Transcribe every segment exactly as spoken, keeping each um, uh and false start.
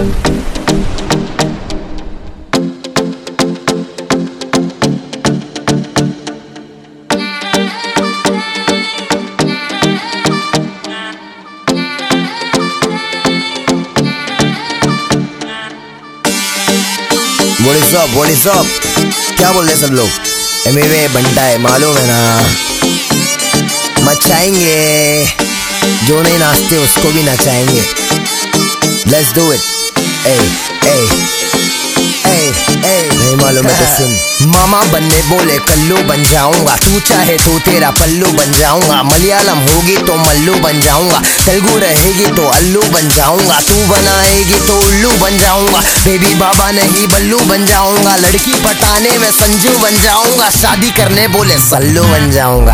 What is up? What is up? क्या बोल रहे सब लोग? एमवे बंटा है, मालूम है ना। मचाएंगे, जो नहीं नाचते उसको भी नचाएंगे। Let's do it. Hey, hey, hey, hey. नहीं मालूम है तो सुन। मामा बनने बोले कल्लू बन जाऊंगा, तू चाहे तो तेरा पल्लू बन जाऊंगा। मलयालम होगी तो मल्लू बन जाऊंगा, तेलुगु रहेगी तो अल्लू बन जाऊंगा। तू बनाएगी तो उल्लू बन जाऊंगा, बेबी बाबा नहीं बल्लू बन जाऊंगा। लड़की पटाने में संजू बन जाऊंगा, शादी करने बोले सल्लू बन जाऊंगा।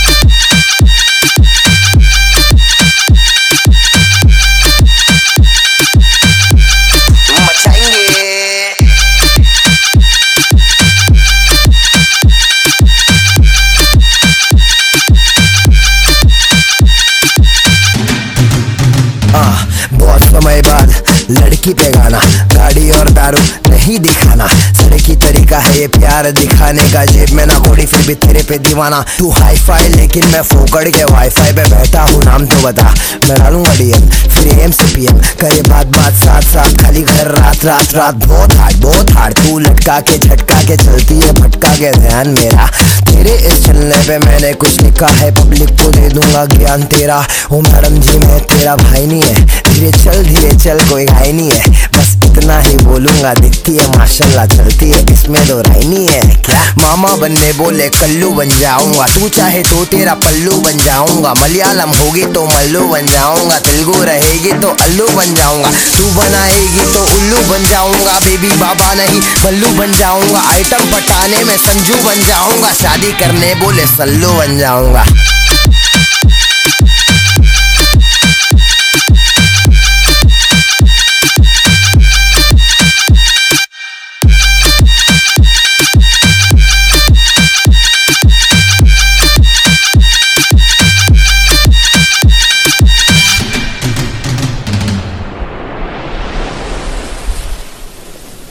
बहुत समय बाद लड़की पे गाना, गाड़ी और दारू नहीं दिखाना। सड़की तरीका है ये प्यार दिखाने का, जेब में ना घोड़ी फिर भी तेरे पे दीवाना। तू हाई फाई लेकिन मैं फोकड़ के वाईफाई पे बैठा हूँ, नाम तो बता। मैं डालूंगा डीएम फिर एम से पीएम, करे बात बात साथ साथ, खाली घर रात रात रात। बहुत हार्ड बहुत हार्ड, तू लटका के झटका के चलती है, भटका के ध्यान मेरा। तेरे इस चलने पे मैंने कुछ लिखा है, पब्लिक को दे दूंगा ज्ञान तेरा। ओ मैडम जी मैं तेरा भाई नहीं है, धीरे चल धीरे चल कोई घाई नहीं है। बस इतना ही बोलूंगा, दिखती है माशाल्लाह चलती है, इसमें दो राय नहीं है क्या। मामा बनने बोले कल्लू बन जाऊंगा, तू चाहे तो तेरा पल्लू बन जाऊंगा। मलयालम होगी तो मल्लू बन जाऊंगा, तेलुगु रहेगी तो अल्लू बन जाऊंगा। तू बनाएगी तो उल्लू बन जाऊंगा, बेबी बाबा नहीं बल्लू बन जाऊंगा। आइटम पटाने में संजू बन जाऊंगा, शादी करने बोले सल्लू बन जाऊंगा।